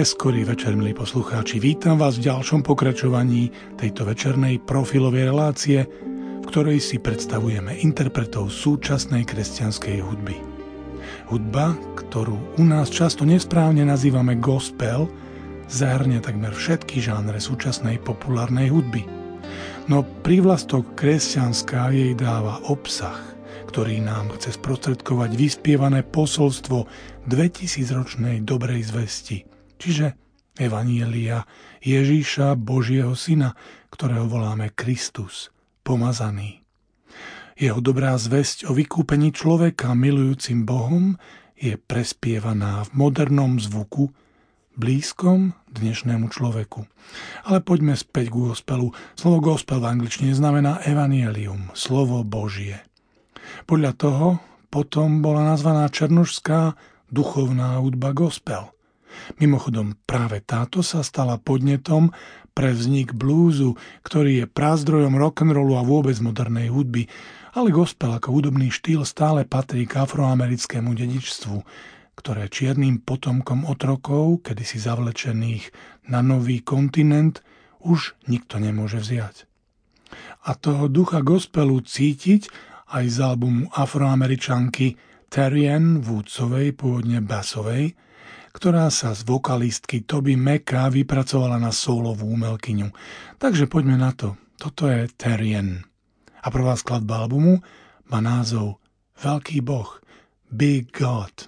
Neskorý večer, milí poslucháči, vítam vás v ďalšom pokračovaní tejto večernej profilovej relácie, v ktorej si predstavujeme interpretov súčasnej kresťanskej hudby. Hudba, ktorú u nás často nesprávne nazývame gospel, zahrňa takmer všetky žánre súčasnej populárnej hudby. No prívlastok kresťanská jej dáva obsah, ktorý nám chce sprostredkovať vyspievané posolstvo 2000-ročnej dobrej zvesti, čiže Evanjelia Ježíša, Božieho Syna, ktorého voláme Kristus, pomazaný. Jeho dobrá zvesť o vykúpení človeka milujúcim Bohom je prespievaná v modernom zvuku, blízkom dnešnému človeku. Ale poďme späť k gospelu. Slovo gospel v angličtine znamená evanjelium, slovo Božie. Podľa toho potom bola nazvaná černošská duchovná hudba gospel. Mimochodom, práve táto sa stala podnetom pre vznik blúzu, ktorý je prazdrojom rock'n'rollu a vôbec modernej hudby, ale gospel ako hudobný štýl stále patrí k afroamerickému dedičstvu, ktoré čiernym potomkom otrokov, kedysi zavlečených na nový kontinent, už nikto nemôže vziať. A toho ducha gospelu cítiť aj z albumu afroameričanky Terry Ann Woodsovej, pôvodne basovej, ktorá sa z vokalistky Toby Macka vypracovala na soulovú umelkyňu. Takže poďme na to. Toto je Terry Ann. A prvá skladba albumu má názov Veľký Boh, Big God.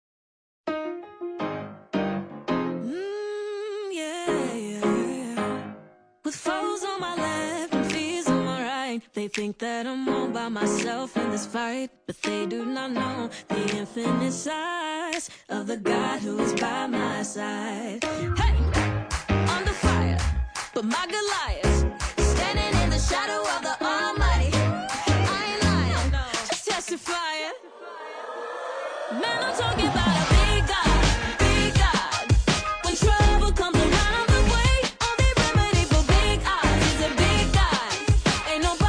They think that I'm all by myself in this fight, but they do not know the infinite size of the God who is by my side. Hey, under fire, but my Goliath standing in the shadow of the Almighty. I ain't lying, just testifying. Man, I'm talking about a big God, big God. When trouble comes around the way, only remedy for big odds is a big God. Ain't nobody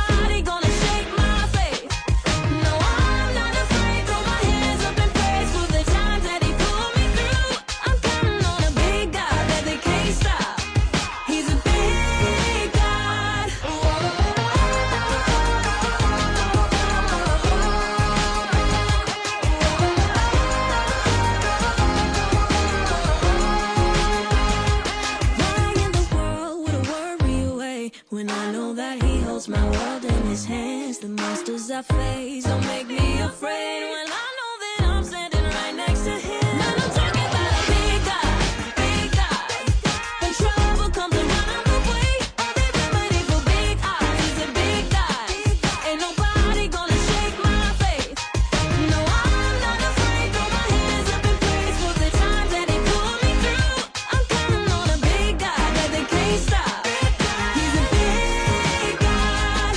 my world in his hands. The monsters I face don't make me afraid when I know that I'm standing right next to him. Man, I'm talking about a big God, big God. When trouble comes around the way, only remedy for big odds is a big God. Ain't nobody gonna shake my faith. No, I'm not afraid. Throw my hands up in praise for the times that he pulled me through. I'm counting on a big God that they can't stop. He's a big God.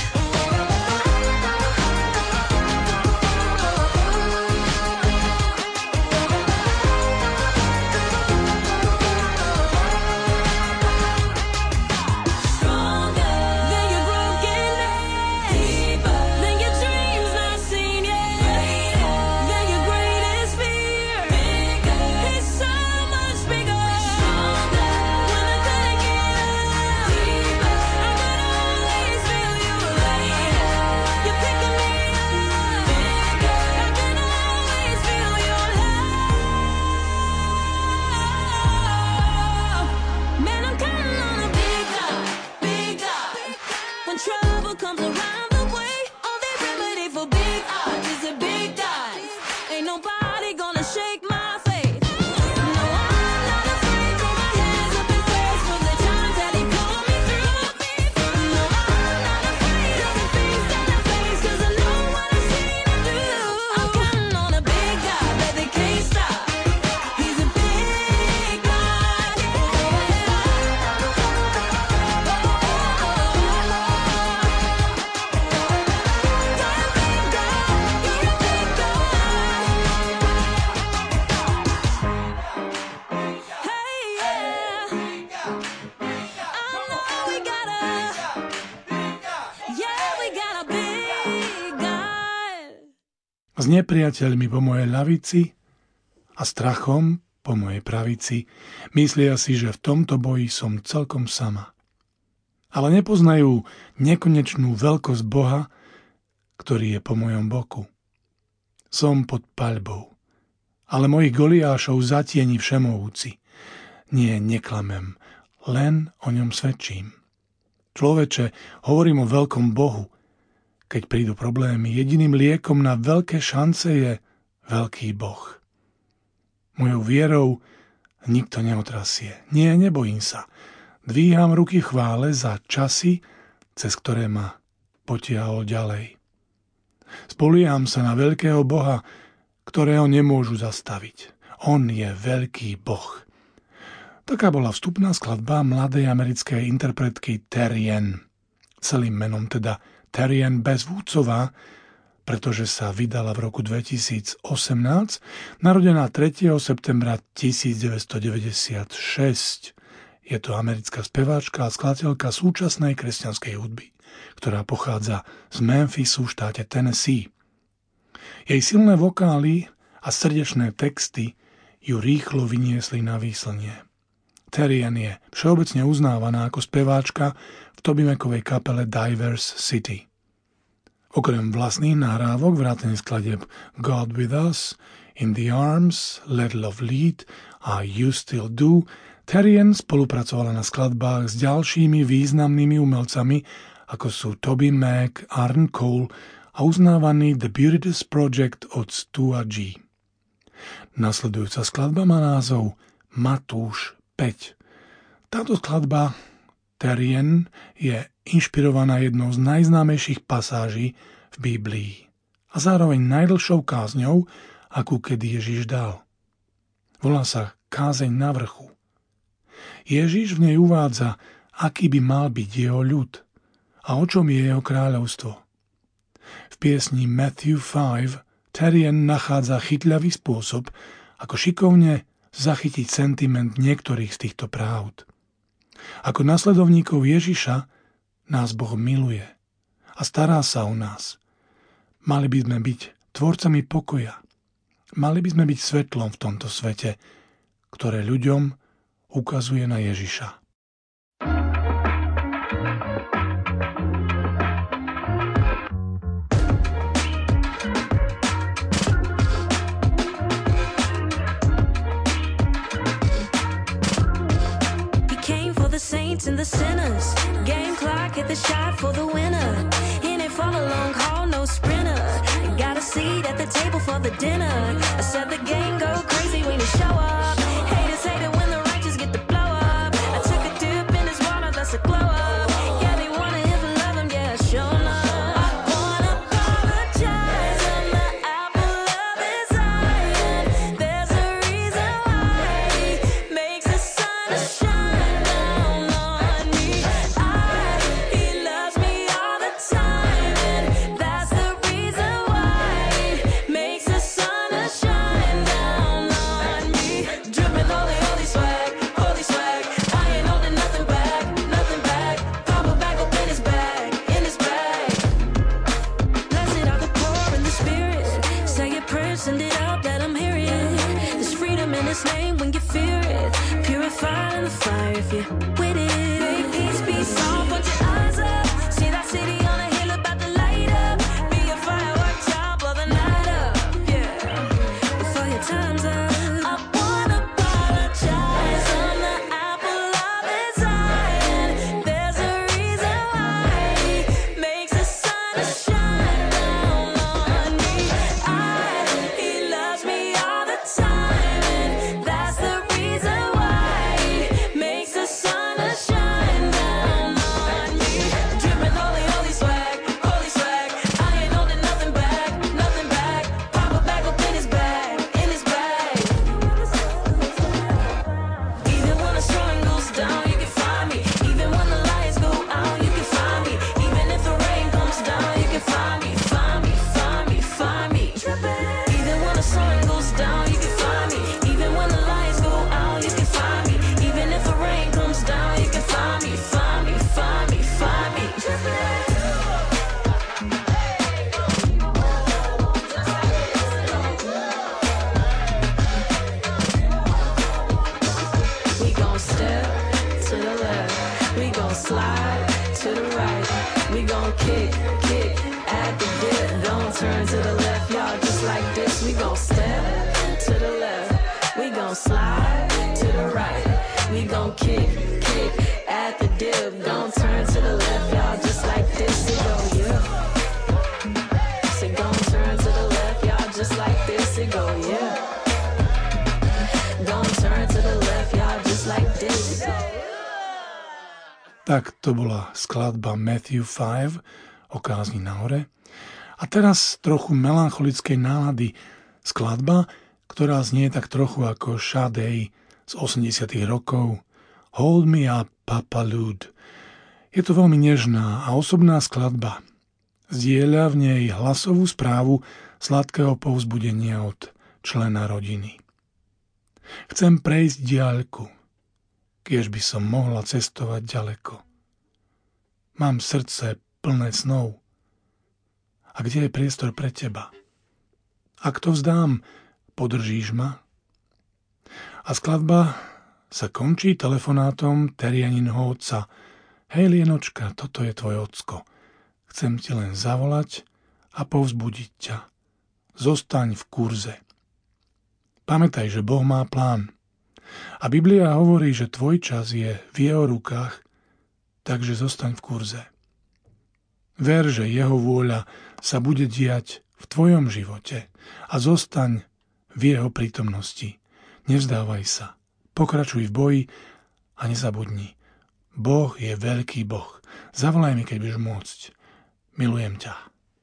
S nepriateľmi po mojej ľavici a strachom po mojej pravici, myslia si, že v tomto boji som celkom sama. Ale nepoznajú nekonečnú veľkosť Boha, ktorý je po mojom boku. Som pod paľbou, ale mojich Goliášov zatieni všemohúci. Nie, neklamem, len o ňom svedčím. Človeče, hovorím o veľkom Bohu. Keď prídu problémy, jediným liekom na veľké šance je veľký Boh. Mojou vierou nikto neotrasie. Nie, nebojím sa. Dvíham ruky v chvále za časy, cez ktoré ma potiahol ďalej. Spolieham sa na veľkého Boha, ktorého nemôžu zastaviť. On je veľký Boh. Taká bola vstupná skladba mladej americkej interpretky Terrien. Celým menom teda Terrien Bezvúdcová, pretože sa vydala v roku 2018, narodená 3. septembra 1996. Je to americká speváčka a skladateľka súčasnej kresťanskej hudby, ktorá pochádza z Memphisu v štáte Tennessee. Jej silné vokály a srdečné texty ju rýchlo vyniesli na výslnie. Terrien je všeobecne uznávaná ako speváčka v Toby-Macovej kapele Diverse City. Okrem vlastných nahrávok vrátane skladieb God With Us, In the Arms, Let Love Lead a You Still Do, Terrien spolupracovala na skladbách s ďalšími významnými umelcami, ako sú Toby Mac, Aaron Cole a uznávaný The Beauties Project od Stua G. Nasledujúca skladba má názov Matúš 5. Táto skladba Terrien je inšpirovaná jednou z najznámejších pasáží v Biblii a zároveň najdlhšou kázňou, akú kedy Ježiš dal. Volá sa Kázeň na vrchu. Ježiš v nej uvádza, aký by mal byť jeho ľud a o čom je jeho kráľovstvo. V piesni Matthew 5 Terrien nachádza chytľavý spôsob, ako šikovne zachytiť sentiment niektorých z týchto pravd. Ako nasledovníkov Ježiša nás Boh miluje a stará sa o nás. Mali by sme byť tvorcami pokoja. Mali by sme byť svetlom v tomto svete, ktoré ľuďom ukazuje na Ježiša. And the sinners, game clock hit the shot for the winner. In it for the long haul, no sprinter. Got a seat at the table for the dinner. I said the gang go crazy when you show up. Haters hate it when the righteous get the blow up. I took a dip in his water, that's a glow up. Yeah, they wanna hit for love him, yeah, sure enough. I wanna apologize, I'm the apple of his eye. There's a reason why he makes the sun shine. Send it up, let them hear it. There's freedom in his name when you fear it. Purified in the fire if you're with it. Make peace, peace on, put your eyes up. See that city on a hill about to light up. Be a firework child, blow the night up. Yeah, before your time's up. I wanna apologize, I'm the apple of his eye. And there's a reason why he makes the sun shine down on me. He loves me all the time, and that's the reason why he makes the sun shine. slide to the right. We gon' kick at the dip. Don't turn to the left, y'all, just like this. We gon' step to the left. We gon' slide to the right. We gon' kick at the dip. Don't turn to the left, y'all, just like this. It go, yeah. So gon' turn to the left, y'all, just like this. It go, yeah. Don't turn to the left, y'all, just like this. Tak to bola skladba Matthew 5 o kázni na hore. A teraz trochu melancholickej nálady skladba, ktorá znie tak trochu ako Sade z 80. rokov. Hold me up, Papa Lud. Je to veľmi nežná a osobná skladba. Zdieľa v nej hlasovú správu sladkého povzbudenia od člena rodiny. Chcem prejsť diaľku, kiež by som mohla cestovať ďaleko. Mám srdce plné snov. A kde je priestor pre teba? Ak to vzdám, podržíš ma? A skladba sa končí telefonátom Terianinho otca. Hej, Lienočka, toto je tvoj ocko. Chcem ti len zavolať a povzbudiť ťa. Zostaň v kurze. Pamätaj, že Boh má plán. A Biblia hovorí, že tvoj čas je v jeho rukách, takže zostaň v kurze. Ver, že jeho vôľa sa bude diať v tvojom živote a zostaň v jeho prítomnosti. Nevzdávaj sa. Pokračuj v boji a nezabudni. Boh je veľký Boh. Zavolaj mi, keď budeš môcť. Milujem ťa.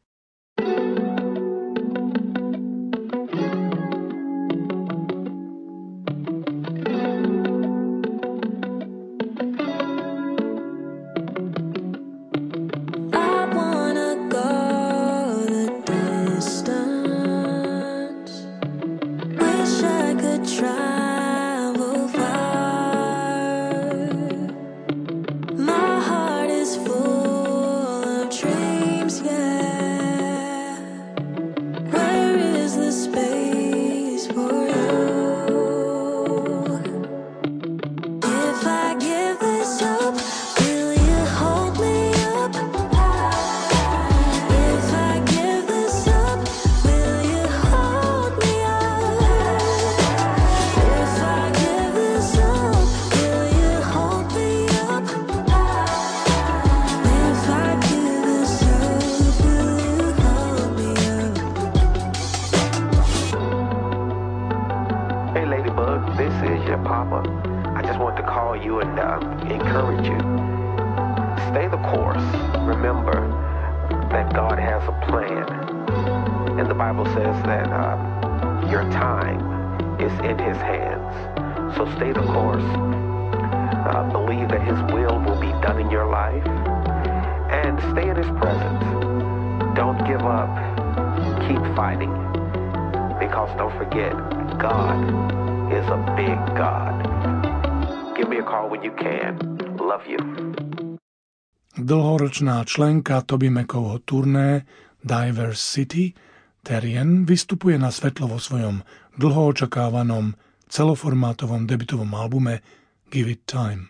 Dlhoročná členka Toby Macovho turné Diversity, Terrian, vystupuje na svetlo vo svojom dlho očakávanom celoformátovom debutovom albume Give It Time.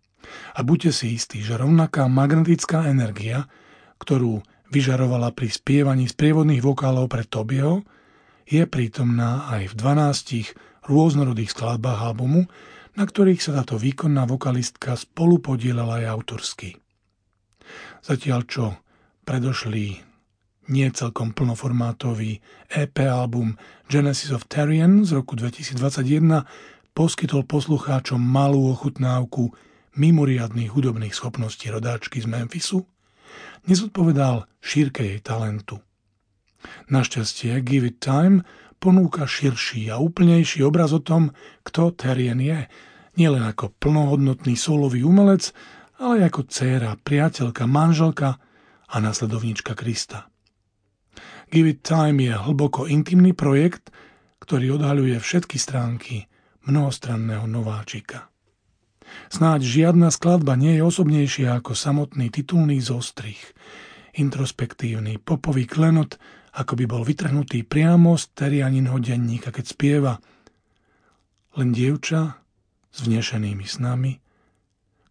A buďte si istí, že rovnaká magnetická energia, ktorú vyžarovala pri spievaní sprievodných vokálov pre Tobyho, je prítomná aj v 12 rôznorodých skladbách albumu, na ktorých sa táto výkonná vokalistka spolupodielala aj autorsky. Zatiaľ čo predošlý nie celkom plnoformátový EP album Genesis of Terrian z roku 2021 poskytol poslucháčom malú ochutnávku mimoriadnych hudobných schopností rodáčky z Memphisu, nezodpovedal šírke jej talentu. Našťastie Give It Time ponúka širší a úplnejší obraz o tom, kto Terrian je, nielen ako plnohodnotný solový umelec, ale ako dcéra, priateľka, manželka a nasledovníčka Krista. Give It Time je hlboko intimný projekt, ktorý odhaľuje všetky stránky mnohostranného nováčika. Snáď žiadna skladba nie je osobnejšia ako samotný titulný zostrih, introspektívny popový klenot, ako by bol vytrhnutý priamo z Terrianinho denníka, keď spieva: len dievča s vnešenými snami,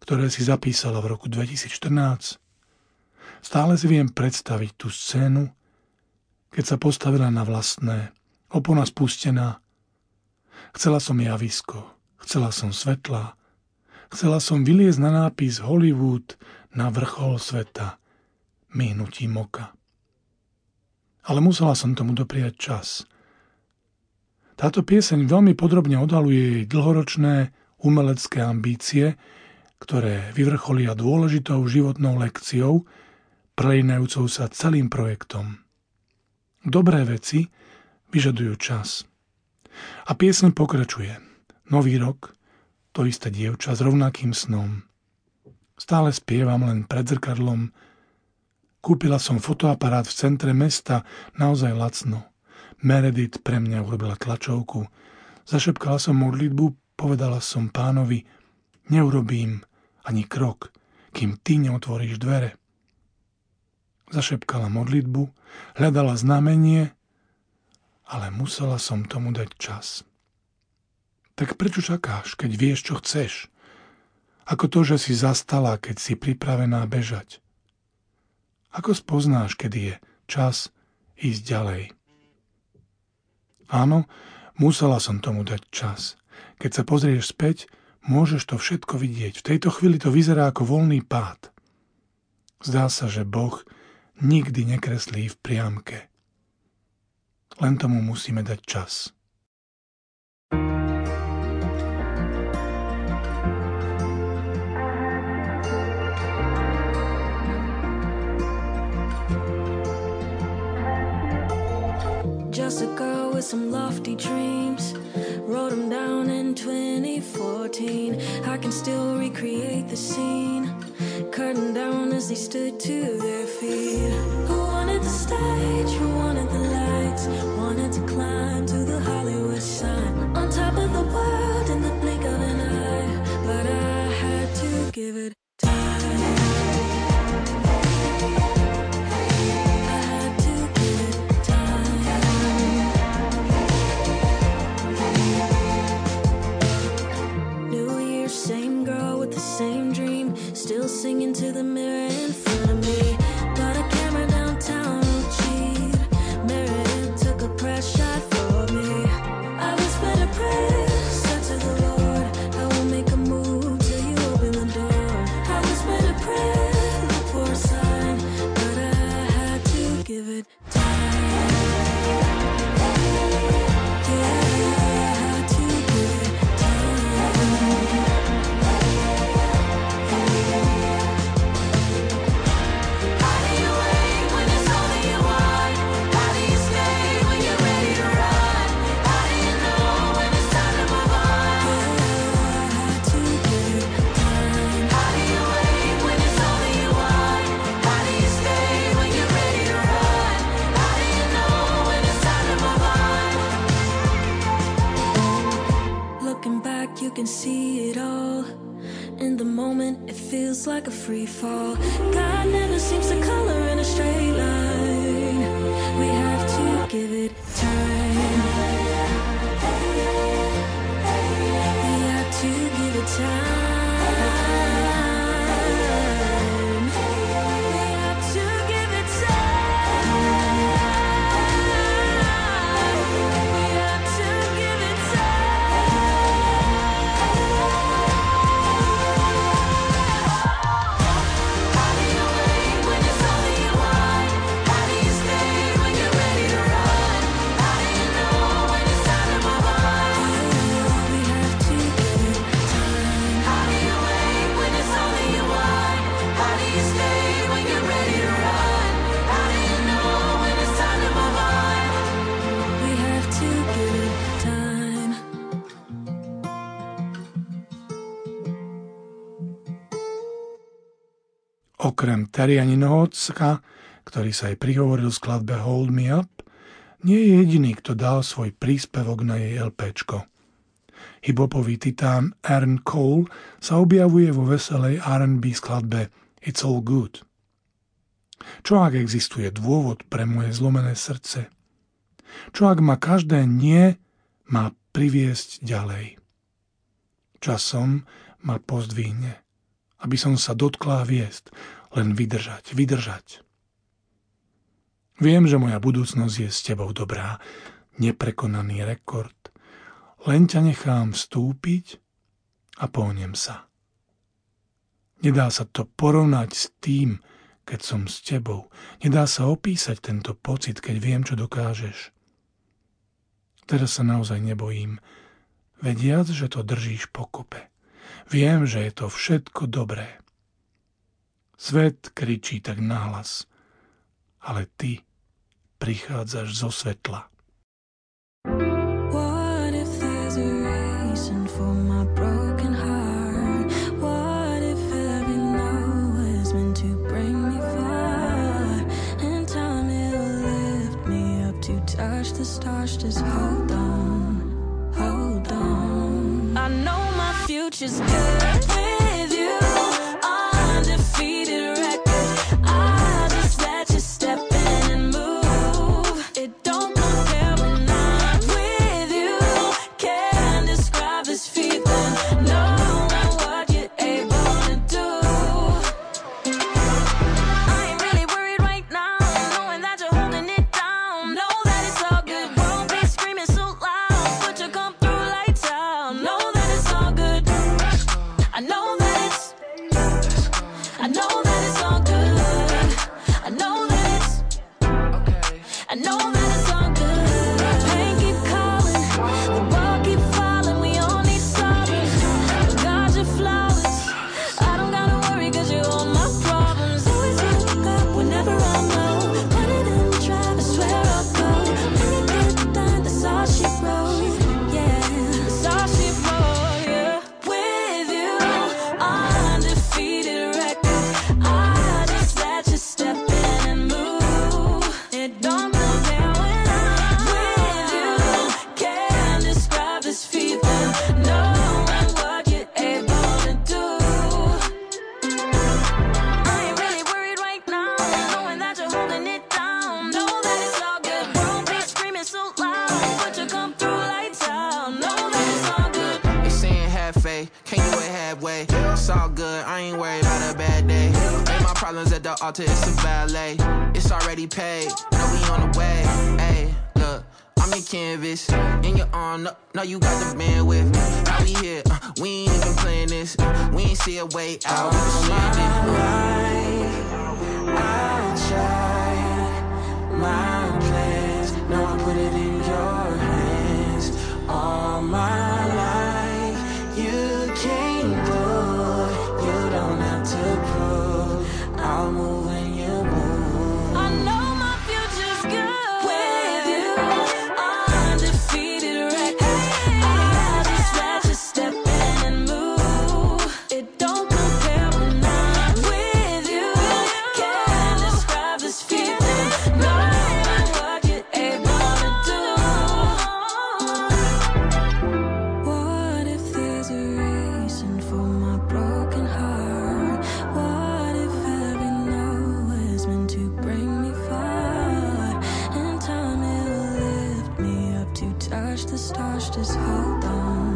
ktoré si zapísala v roku 2014? Stále si viem predstaviť tú scénu, keď sa postavila na vlastné, opona spustená. Chcela som javisko, chcela som svetlá, chcela som vyliezť na nápis Hollywood na vrchol sveta, myhnutím oka. Ale musela som tomu dopriať čas. Táto pieseň veľmi podrobne odhaľuje jej dlhoročné umelecké ambície, ktoré vyvrcholia dôležitou životnou lekciou, prelínajúcou sa celým projektom. Dobré veci vyžadujú čas. A pieseň pokračuje. Nový rok, to isté dievča s rovnakým snom. Stále spievam len pred zrkadlom. Kúpila som fotoaparát v centre mesta, naozaj lacno. Meredith pre mňa urobila tlačovku. Zašepkala som modlitbu, povedala som Pánovi, neurobím ani krok, kým ty neotvoríš dvere. Zašepkala modlitbu, hľadala znamenie, ale musela som tomu dať čas. Tak prečo čakáš, keď vieš, čo chceš? Ako to, že si zastala, keď si pripravená bežať? Ako spoznáš, kedy je čas ísť ďalej? Áno, musela som tomu dať čas. Keď sa pozrieš späť, môžeš to všetko vidieť. V tejto chvíli to vyzerá ako voľný pád. Zdá sa, že Boh nikdy nekreslí v priamke. Len tomu musíme dať čas. Just a girl with some lofty dreams, wrote them down in 2014. I can still recreate the scene, curtain down as they stood to their feet. Who wanted the stage, who wanted the lights, wanted to climb to the Hollywood sign, on top of the world in the blink of an eye, but I had to give it time. Still singing to the mirror in front of me. Got a camera downtown, no cheat. Meredith took a press shot for me. I whispered a prayer, said to the Lord, I will make a move till you open the door. I whispered a prayer, look for a sign, but I had to give it time. You can see it all. In the moment, it feels like a free fall. God never seems to color in a straight line. We have to give it time. We have to give it time. Okrem Terianinovho ocka, ktorý sa jej prihovoril v skladbe Hold Me Up, nie je jediný, kto dal svoj príspevok na jej LPčko. Hip-hopový titán Aaron Cole sa objavuje vo veselej R&B skladbe It's All Good. Čo ak existuje dôvod pre moje zlomené srdce? Čo ak ma každé nie má priviesť ďalej? Časom ma pozdvihne aby som sa dotkla hviezd, len vydržať. Viem, že moja budúcnosť je s tebou dobrá, neprekonaný rekord. Len ťa nechám vstúpiť a pohnem sa. Nedá sa to porovnať s tým, keď som s tebou. Nedá sa opísať tento pocit, keď viem, čo dokážeš. Teraz sa naozaj nebojím, vediac, že to držíš pokope. Viem, že je to všetko dobré. Svet kričí tak nahlas, ale ty prichádzaš zo svetla. What if there's a reason for my broken heart? What if every no is meant to bring me far? And time it will lift me up to touch the stars. Just hold on. I know my future's good with you. Undefeated record. I just let you step in and move. It don't compare when I'm with you. Can't describe this feeling. Knowing what you're able to do. I ain't really worried right now. Knowing that you're holding it down. Know that it's all good. Won't be screaming so loud. But you come through lights out. Know that it's all good. I know that it's all good. I know that it's all good. Pain keep calling, the ball keep falling. We all need solace. Got your flowers. I don't gotta worry 'cause you're all my problems. Always look up whenever I'm low. Put it in the drive, I swear I'll go. When you get done, that's all she wrote. Yeah, that's all she wrote. Yeah, with you, undefeated record. I just let you step in and move. It don't compare when I'm with you. Can't describe this feeling. Knowing what you're able to do. I ain't really worried right now. Knowing that you're holding it down. Know that it's all good. Won't be screaming so loud. But you come through lights out. Know that it's all good. They saying half faith, can't do it halfway. It's all good, I ain't worried about a bad day. Lay my problems at the altar, it's a ballet. It's already paid, know we on the way. Hey, look, I'm your canvas, in your arm, no, you got the bandwidth. How we here, we ain't even playing this. We ain't see a way out, we just landed. I tried my plans, now I put it in your hands. All my life, you came through. You don't have to prove. I'll move when you move. I know my future's good with you. Undefeated record. I just let you step in and move. It don't compare when I'm with you. Can't describe this feeling. Knowing what you're able to do. What if there's a reason for my broken heart? What if every no is meant to bring me far? And time it will lift me up to touch the stars. Just hold on.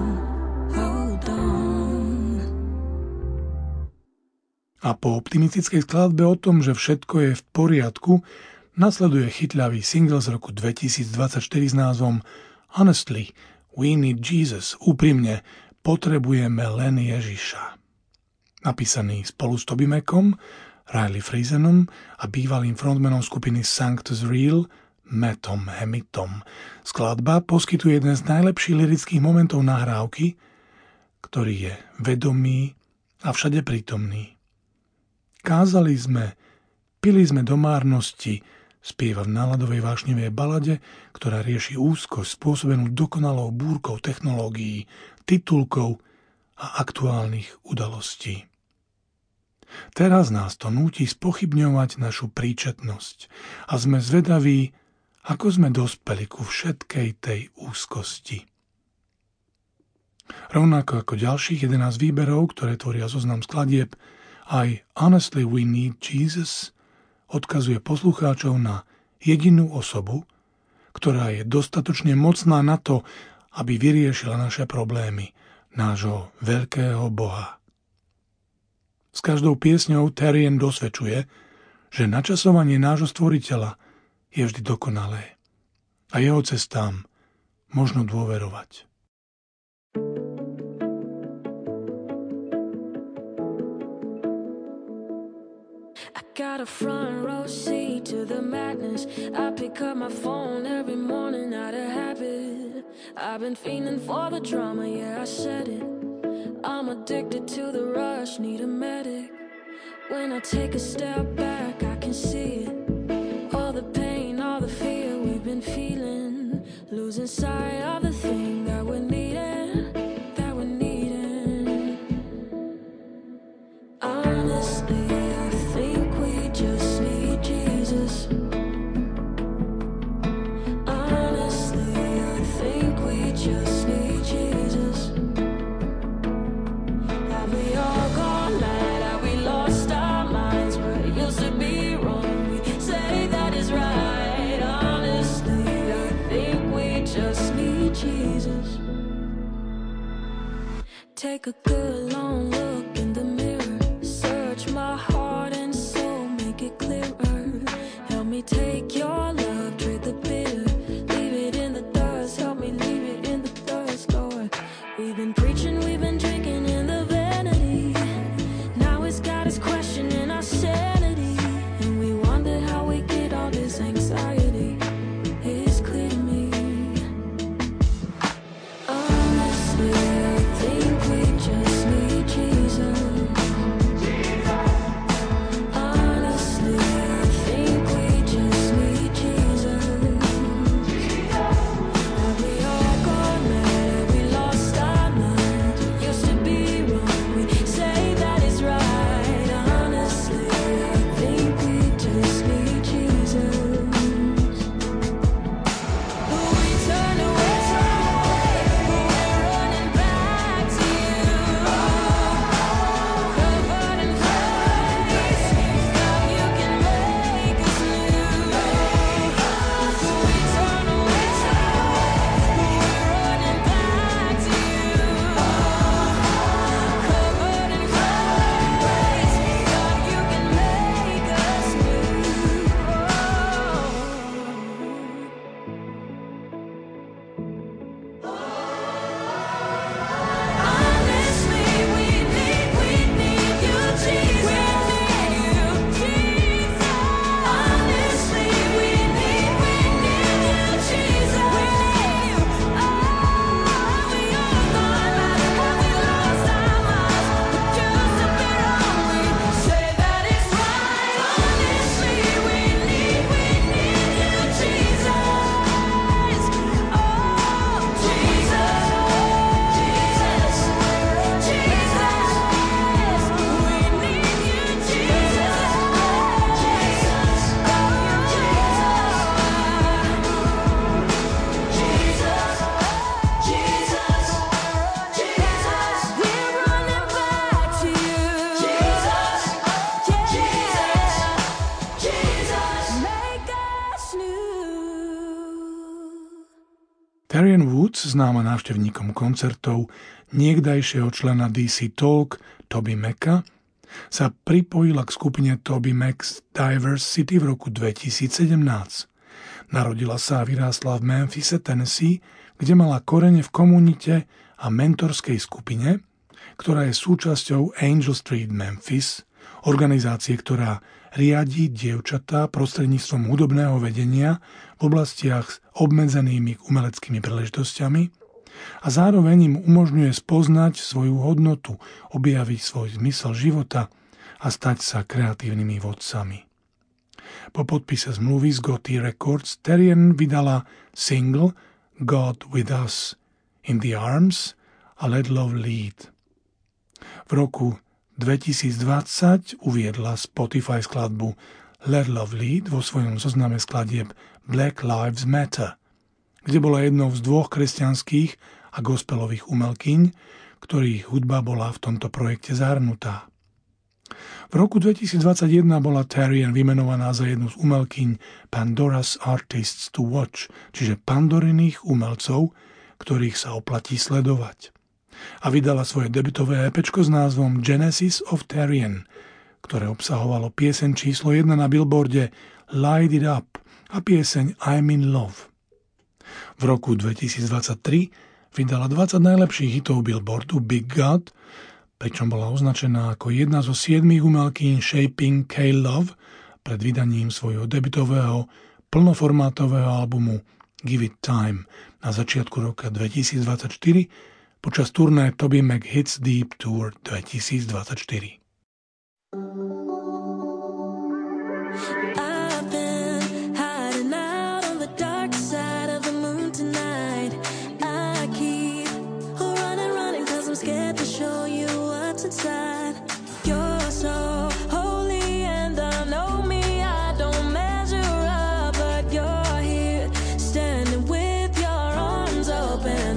A po optimistickej skladbe o tom, že všetko je v poriadku, nasleduje chytľavý single z roku 2024 s názvom Honestly, We Need Jesus. Úprimne, potrebujeme len Ježiša. Napísaný spolu s Toby Macom, Riley Friesenom a bývalým frontmanom skupiny Sanctus Real, Mattom Hemitom. Skladba poskytuje jeden z najlepších lirických momentov nahrávky, ktorý je vedomý a všade prítomný. Kázali sme, pili sme do márnosti, spieva v náladovej vášnivej balade, ktorá rieši úzkosť spôsobenú dokonalou búrkou technológií, titulkov a aktuálnych udalostí. Teraz nás to núti spochybňovať našu príčetnosť a sme zvedaví, ako sme dospeli ku všetkej tej úzkosti. Rovnako ako ďalších 11 výberov, ktoré tvoria zoznam skladieb, aj Honestly We Need Jesus odkazuje poslucháčov na jedinú osobu, ktorá je dostatočne mocná na to, aby vyriešila naše problémy, nášho veľkého Boha. V každou piesňou Terrian dosvedčuje, že načasovanie nášho stvoriteľa je vždy dokonalé a jeho cestám možno dôverovať. Got a front row seat to the madness. I pick up my phone every morning out of habit. I've been fiending for the drama, yeah, I said it. I'm addicted to the rush, need a medic. When I take a step back, I can see it. All the pain, all the fear we've been feeling. Losing sight of the thing that we're needing, that we're needing. Honestly, just need Jesus. Honestly, I think we just need Jesus. Have we all gone mad? Have we lost our minds? Where it used to be wrong, we say that is right. Honestly, I think we just need Jesus. Take a good long look in the mirror. Search my heart and it clearer. Help me take your love, trade the bitter. Leave it in the dust, help me leave it in the dust, Lord. We've been preaching, we've been drinking in the vanity. Now it's got us questioning our sanity. And we wonder how we get all this anxiety. It's clear to me. Honestly, I think we just need Jesus. Terrian Woods, známa návštevníkom koncertov niekdajšieho člena DC Talk Toby Macka, sa pripojila k skupine Toby Mac's Diversity v roku 2017. Narodila sa a vyrástla v Memphise, Tennessee, kde mala korene v komunite a mentorskej skupine, ktorá je súčasťou Angel Street Memphis, organizácie, ktorá riadi dievčatá prostredníctvom hudobného vedenia v oblastiach s obmedzenými umeleckými príležitosťami a zároveň im umožňuje spoznať svoju hodnotu, objaviť svoj zmysel života a stať sa kreatívnymi vodcami. Po podpise zmluvy z Gotti Records Terrian vydala single God With Us, In The Arms a Let Love Lead. V roku 2020 uviedla Spotify skladbu Let Love Lead vo svojom zozname skladieb Black Lives Matter, kde bola jednou z dvoch kresťanských a gospelových umelkyň, ktorých hudba bola v tomto projekte zahrnutá. V roku 2021 bola Terrian vymenovaná za jednu z umelkyň Pandora's Artists to Watch, čiže Pandoriných umelcov, ktorých sa oplatí sledovať. a vydala svoje debutové EPčko s názvom Genesis of Therian, ktoré obsahovalo pieseň číslo 1 na Billboarde Light It Up a pieseň I'm in Love. V roku 2023 vydala 20 najlepších hitov Billboardu Big God, pričom bola označená ako jedna zo 7 umelkyň Shaping K-Love pred vydaním svojho debutového plnoformátového albumu Give It Time na začiatku roka 2024 počas turné Toby Mac Hits Deep Tour 2024. I've been hiding out on the dark side of the moon tonight. I keep running 'cause I'm scared to show you what's inside. You're so holy and I know me, I don't measure up, but you're here standing with your arms open.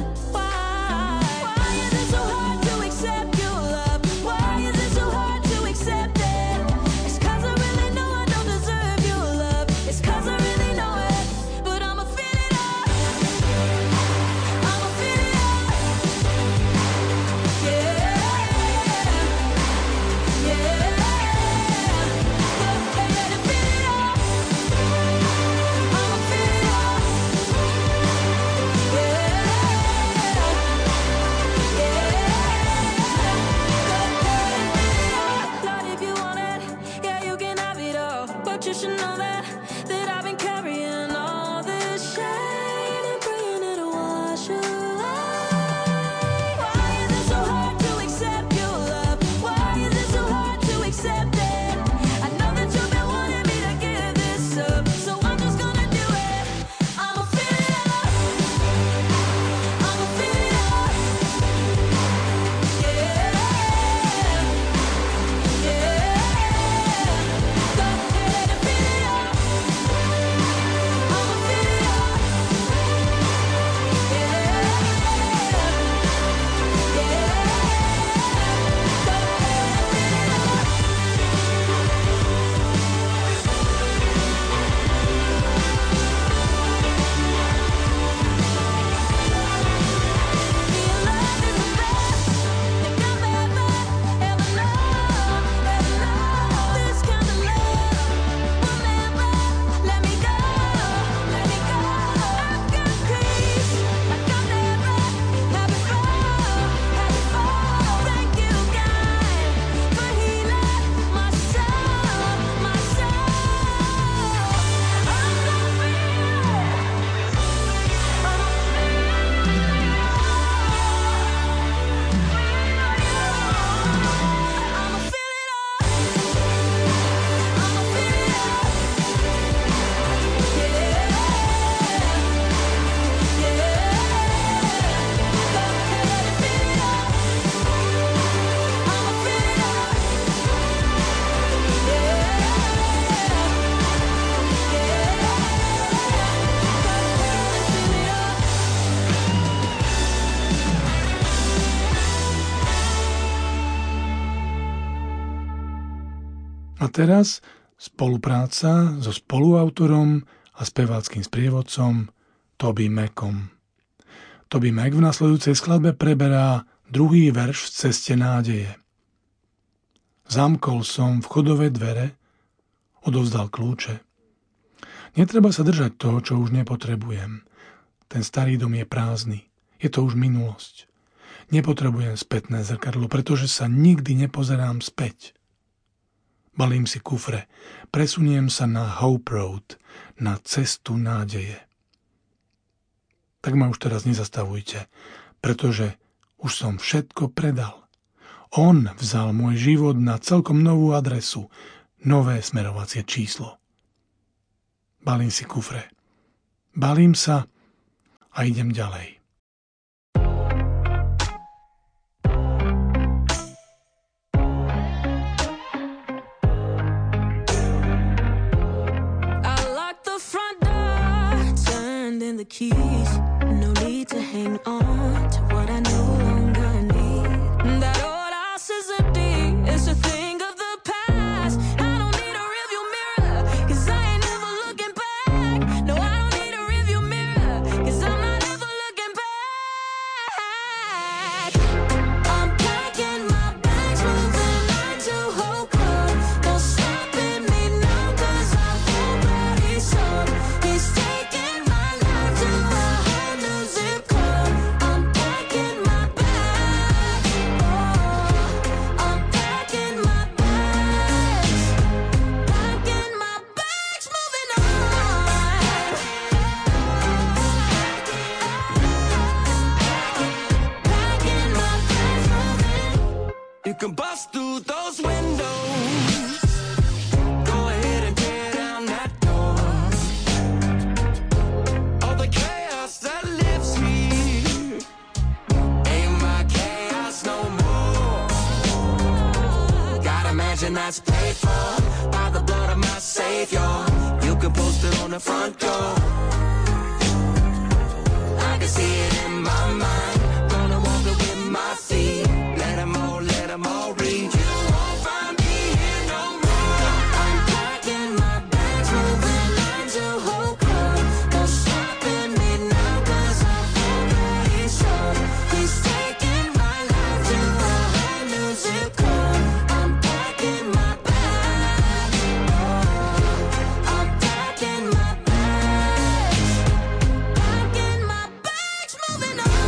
A teraz spolupráca so spoluautorom a speváckym sprievodcom Toby Macom. Toby Mac v nasledujúcej skladbe preberá druhý verš v Ceste nádeje. Zamkol som vchodové dvere, odovzdal kľúče. Netreba sa držať toho, čo už nepotrebujem. Ten starý dom je prázdny. Je to už minulosť. Nepotrebujem spätné zrkadlo, pretože sa nikdy nepozerám späť. Balím si kufre, presuniem sa na Hope Road, na cestu nádeje. Tak ma už teraz nezastavujte, pretože už som všetko predal. On vzal môj život na celkom novú adresu, nové smerovacie číslo. Balím si kufre, balím sa a idem ďalej. The keys, no need to hang on to what I no longer need. That old house is empty, it's a thing of the past. I don't need a rearview mirror, 'cause I ain't never looking back. No, I don't need a rearview mirror, 'cause I'm not ever looking and that's paid for by the blood of my Savior. You can post it on the front door. I can see it in my mind. Gonna walk it with my feet. Let them all read. You won't find me here no more. I'm packing my bags, moving on to Hope Club. No stopping me now, 'cause I've already sold. He's taking my life to a whole new zip code. I'm packing my bags. I'm packing my bags. Packing my bags, moving on.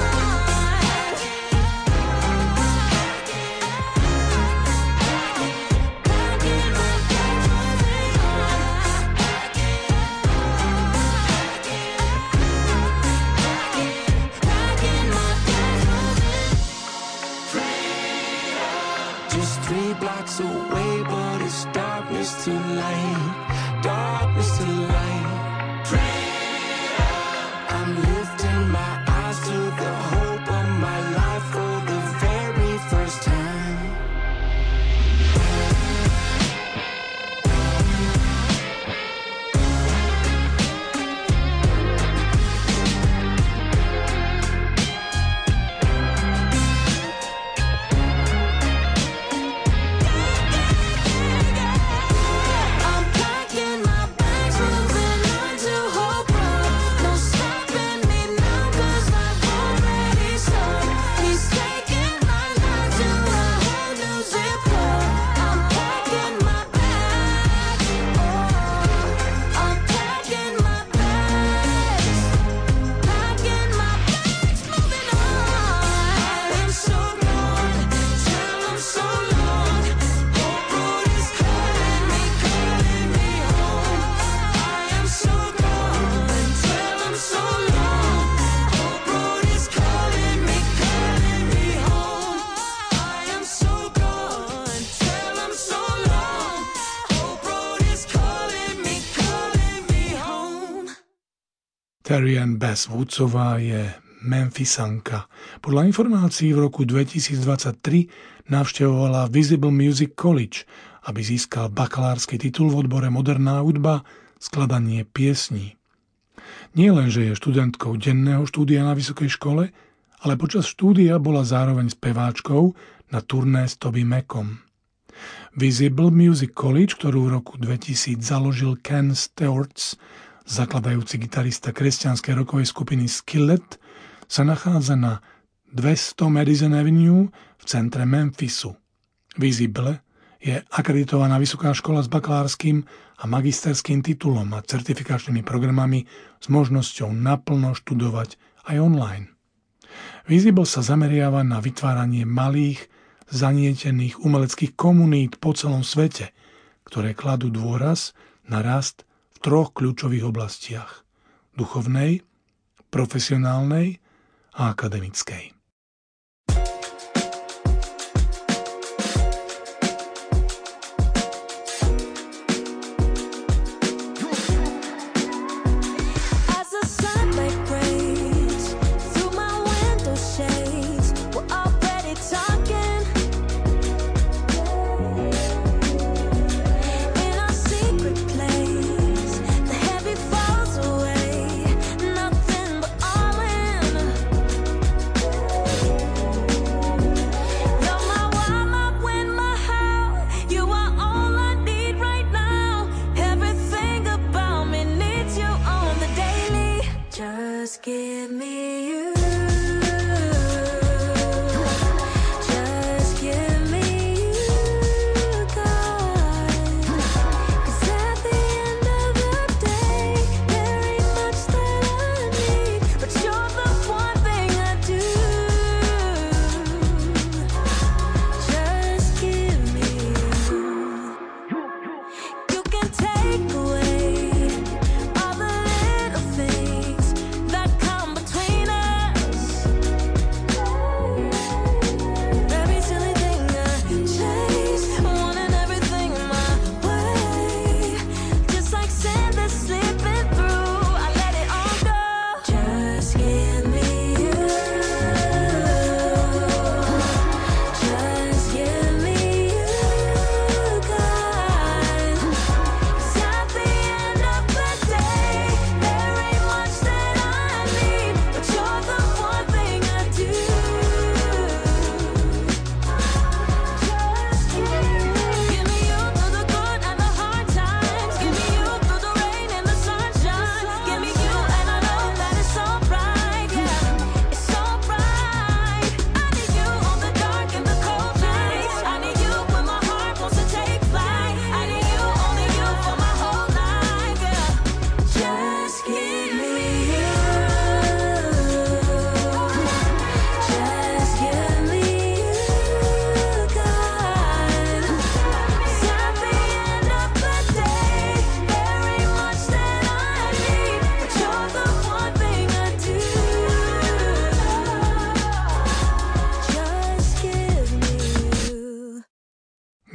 Just 3 blocks away, but it's darkness to light. Darkness to light. I'm lifting my eyes to the hope of my life for the very first time. I'm packing my bags, moving on to Hope Club. No stopping me now, 'cause I've already sold. He's taking my life to a whole new zip code. I'm packing my bags. I'm packing my bags. Packing my bags, moving on. I'm so gone, till I'm so long. Hope Road is calling me home. I am so gone, till I'm so long. Hope Road is calling me home. I am so gone, till I'm so long. Hope Road is calling me home. Terry Ann Bass Woodsová je Memphisanka. Podľa informácií v roku 2023 navštevovala Visible Music College, aby získal bakalársky titul v odbore moderná hudba, skladanie piesní. Nie len, že je študentkou denného štúdia na vysokej škole, ale počas štúdia bola zároveň speváčkou na turné s Toby Macom. Visible Music College, ktorú v roku 2000 založil Ken Stewartz, zakladajúci gitarista kresťanskej rockovej skupiny Skillet, sa nachádza na 200 Madison Avenue v centre Memphisu. Visible je akreditovaná vysoká škola s bakalárskym a magisterským titulom a certifikačnými programami s možnosťou naplno študovať aj online. Visible sa zameriava na vytváranie malých, zanietených umeleckých komunít po celom svete, ktoré kladú dôraz na rast v 3 kľúčových oblastiach: duchovnej, profesionálnej a akademickej. As the sunlight breaks through my window shades, we're already talking. In our secret place, the heavy falls away, nothing but all in.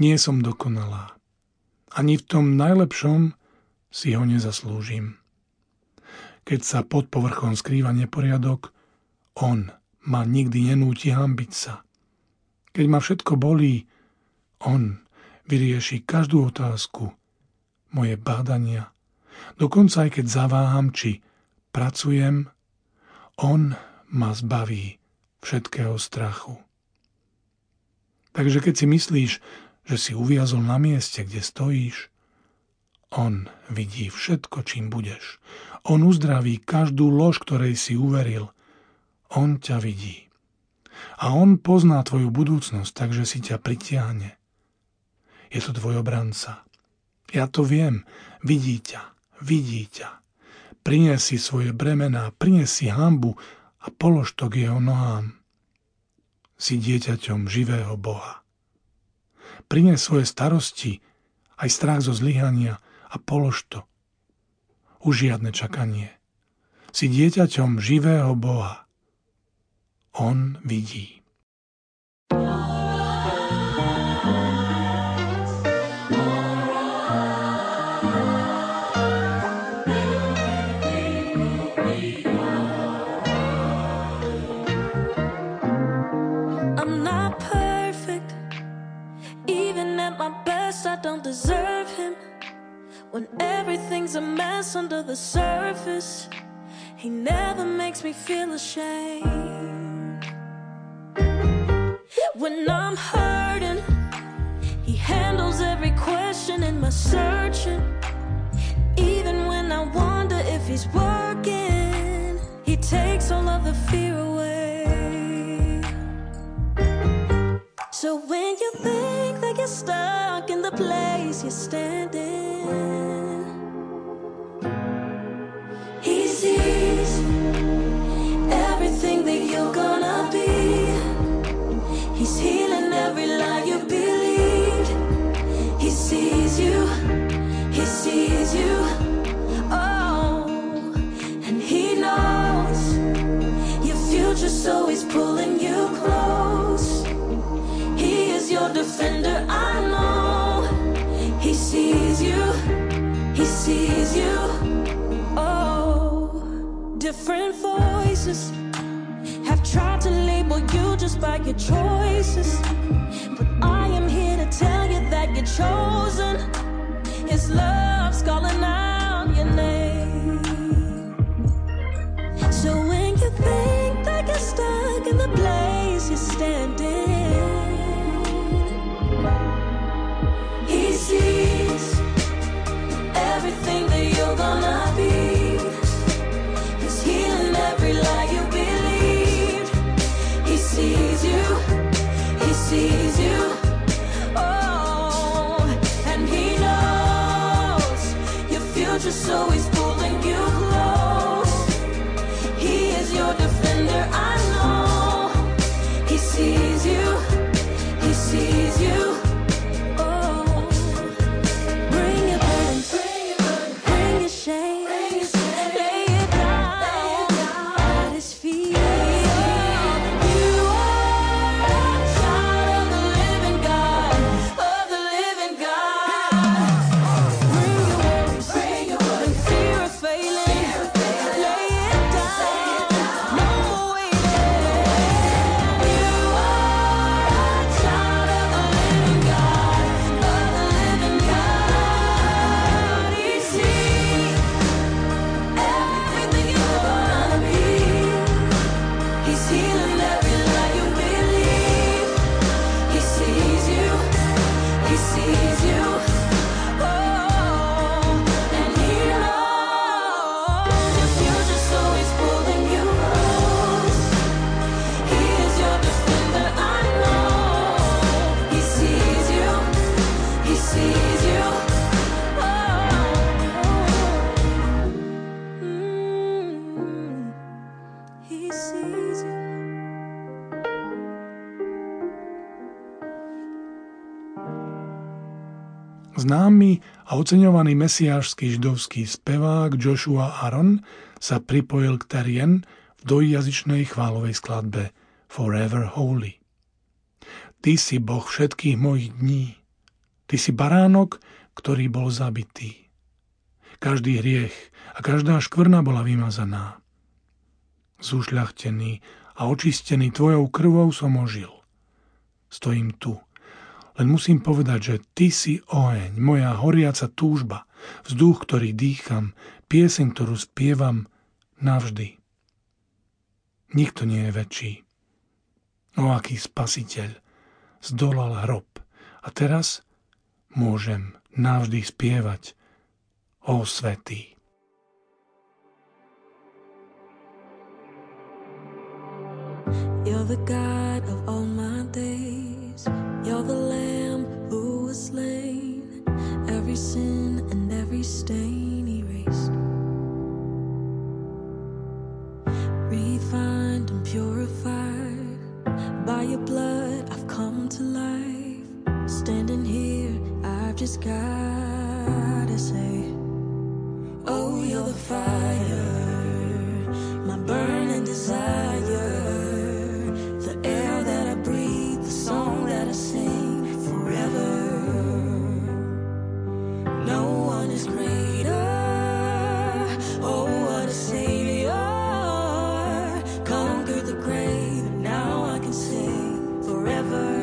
Nie som dokonalá. Ani v tom najlepšom si ho nezaslúžim. Keď sa pod povrchom skrýva neporiadok, on ma nikdy nenúti hanbiť sa. Keď ma všetko bolí, on vyrieši každú otázku, moje bádania. Dokonca aj keď zaváham, či pracujem, on ma zbaví všetkého strachu. Takže keď si myslíš, že si uviazol na mieste, kde stojíš, on vidí všetko, čím budeš. On uzdraví každú lož, ktorej si uveril. On ťa vidí. A on pozná tvoju budúcnosť, takže si ťa pritiahne. Je to tvoj obranca. Ja to viem. Vidí ťa. Prines si svoje bremená, prines si hanbu a polož to k jeho nohám. Si dieťaťom živého Boha. Prines svoje starosti, aj strach zo zlyhania a polož to. Už žiadne čakanie. Si dieťaťom živého Boha. On vidí. I don't deserve him. When everything's a mess under the surface, he never makes me feel ashamed. When I'm hurting, he handles every question in my searching. Even when I wonder if he's working, he takes all of the fear away. So when you think that you're stuck in the place you're standing, he sees everything that you're gonna be. He's healing every lie you believed. He sees you, oh, and he knows your future, so he's pulling you close. He is your defender, I know. He sees you, oh. Different voices have tried to label you just by your choices, but I am here to tell you that you're chosen. His love's calling out your name. So when you think that you're stuck in the place you're standing, he sees everything that you're gonna be. He's healing every lie you believed. He sees you, oh, and he knows your future, so he's pulling you close. He is your defender, I know. He sees you, oh. Bring your burdens, bring your shame, lay it down at his feet. You are a child of the living God, Bring your worries, when fear of failing, lay it down, no more waiting. You are a child of the living God, He sees everything you're gonna be. He's healing every lie you believe. He sees you, oh, and he knows your future, so he's pulling you close. He is your defender, I know. He sees you, oh. He sees you. Známy a oceňovaný mesiášsky židovský spevák Joshua Aaron sa pripojil k Terien v dvojjazyčnej chválovej skladbe Forever Holy. Ty si Boh všetkých mojich dní, Ty si baránok, ktorý bol zabitý. Každý hriech a každá škvrna bola vymazaná. Zušľachtený a očistený tvojou krvou som ožil. Stojím tu. Len musím povedať, že ty si oheň, moja horiaca túžba, vzduch, ktorý dýcham, pieseň, ktorú spievam navždy. Nikto nie je väčší. O aký spasiteľ zdolal hrob. A teraz môžem navždy spievať: O svätý. You're the God of all my days. You're the Lamb who was slain. Every sin and every stain erased. Refined and purified. By your blood I've come to life. Standing here I've just gotta say, oh, you're the fire, my burning desire. The air that I breathe, the song that I sing forever. No one is greater. Oh, what a savior. Conquered the grave, and now I can sing forever.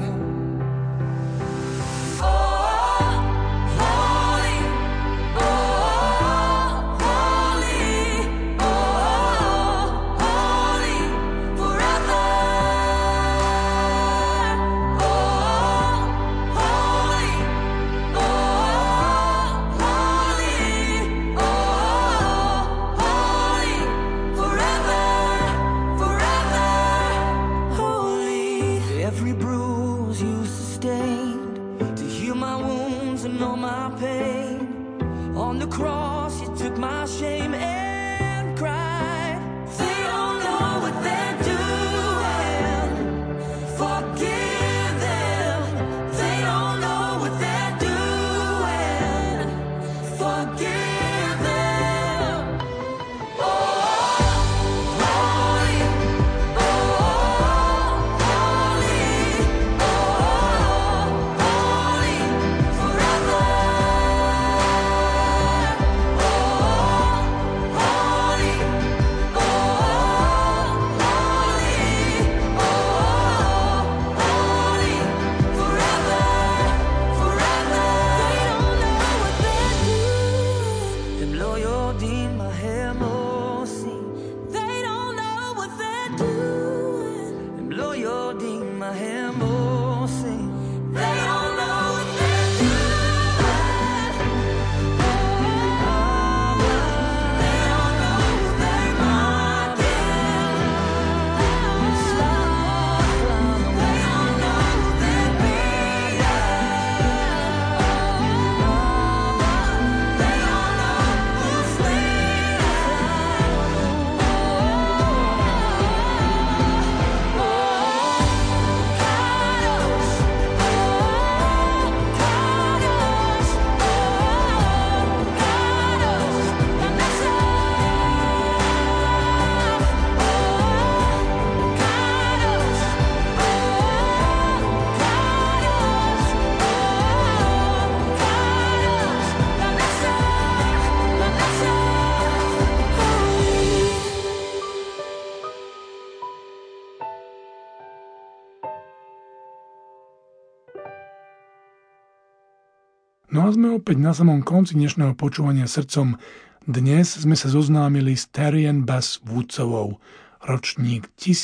No a sme opäť na samom konci dnešného počúvania srdcom. Dnes sme sa zoznámili s Terrian Bass Woodsovou, ročník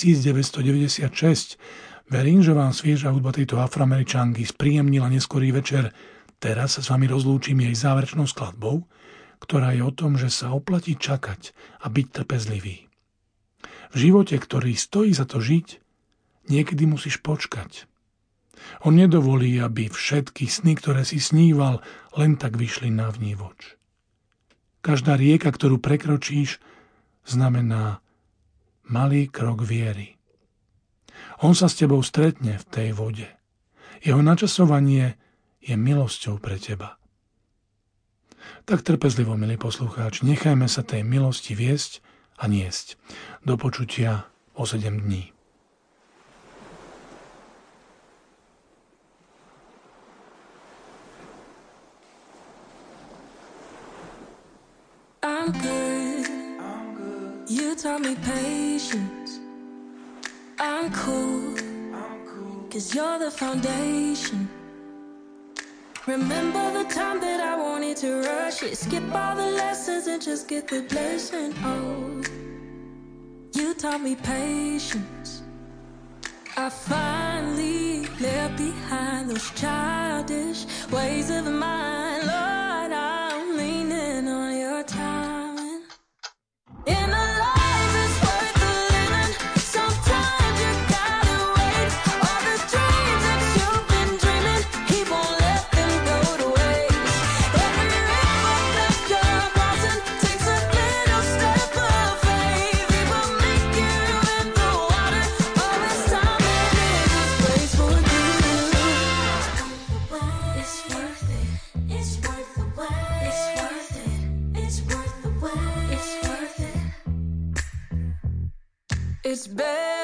1996. Verím, že vám svieža hudba tejto afroameričanky spríjemnila neskorý večer. Teraz sa s vami rozlúčim jej záverečnou skladbou, ktorá je o tom, že sa oplatí čakať a byť trpezlivý. V živote, ktorý stojí za to žiť, niekedy musíš počkať. On nedovolí, aby všetky sny, ktoré si sníval, len tak vyšli na vnívoč. Každá rieka, ktorú prekročíš, znamená malý krok viery. On sa s tebou stretne v tej vode. Jeho načasovanie je milosťou pre teba. Tak trpezlivo, milí poslucháči, nechajme sa tej milosti viesť a niesť. Do počutia o 7 dní. I'm good. You taught me patience. I'm cool. 'Cause you're the foundation. Remember the time that I wanted to rush it, skip all the lessons and just get the blessing. Oh, you taught me patience. I finally left behind those childish ways of mine. Lord, I'm leaning on your timing. In a life is worth the living. Sometimes you gotta wait. All the dreams that you've been dreaming, he won't let them go to waste. Every river that you're crossing takes a little step of faith. He will make you in the water. All this time it is his grace for you. It's worth it. It's worth the wait. It's worth it. It's worth the wait. It's worth it. It's better.